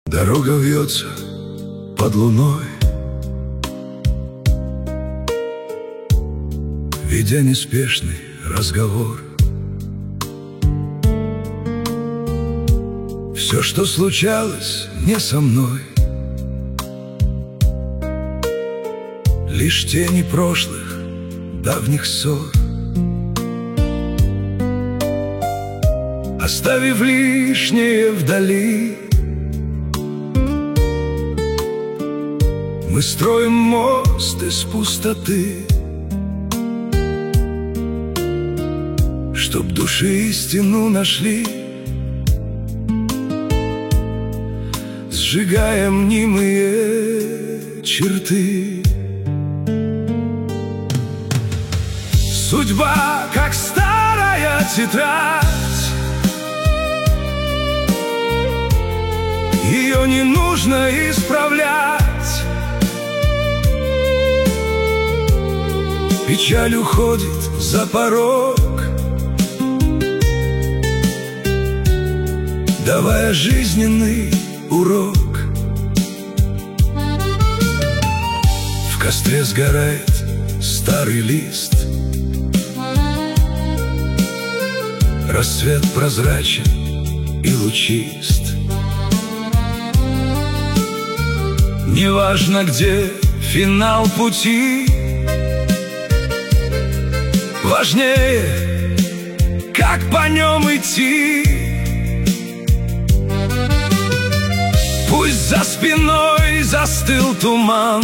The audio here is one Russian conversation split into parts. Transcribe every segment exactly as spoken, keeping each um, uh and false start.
Дорога вьется под луной, ведя неспешный разговор. Все, что случалось не со мной, лишь тени прошлых давних ссор. Оставив лишнее вдали, мы строим мост из пустоты, чтоб души истину нашли, сжигая мнимые черты. Судьба, как старая тетрадь, ее не нужно исправлять. Печаль уходит за порог, давая жизненный урок. В костре сгорает старый лист, рассвет прозрачен и лучист. Неважно, где финал пути, важнее, как по нем идти. Пусть за спиной застыл туман,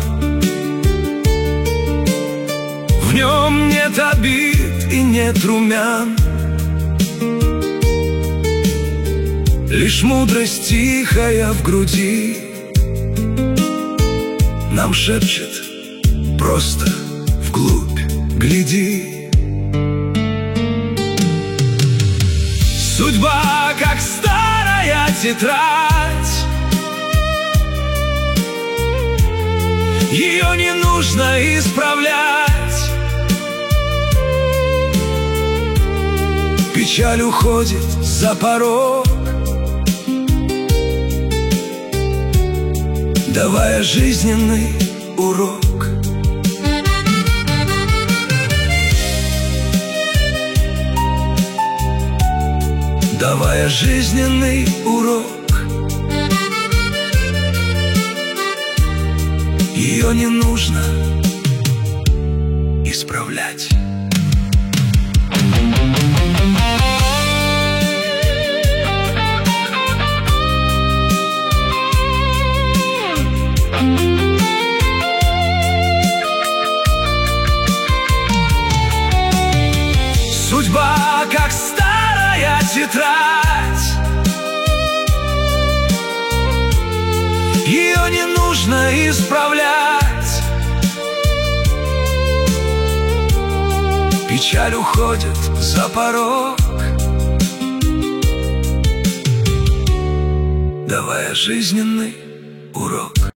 в нем нет обид и нет румян, лишь мудрость тихая в груди нам шепчет: просто вглубь гляди. Судьба, как старая тетрадь, ее не нужно исправлять. Печаль уходит за порог, давая жизненный урок. Давая жизненный урок. Ее не нужно исправлять. Судьба, как старая тетрадь, ее не нужно исправлять. Печаль уходит за порог, давая жизненный урок.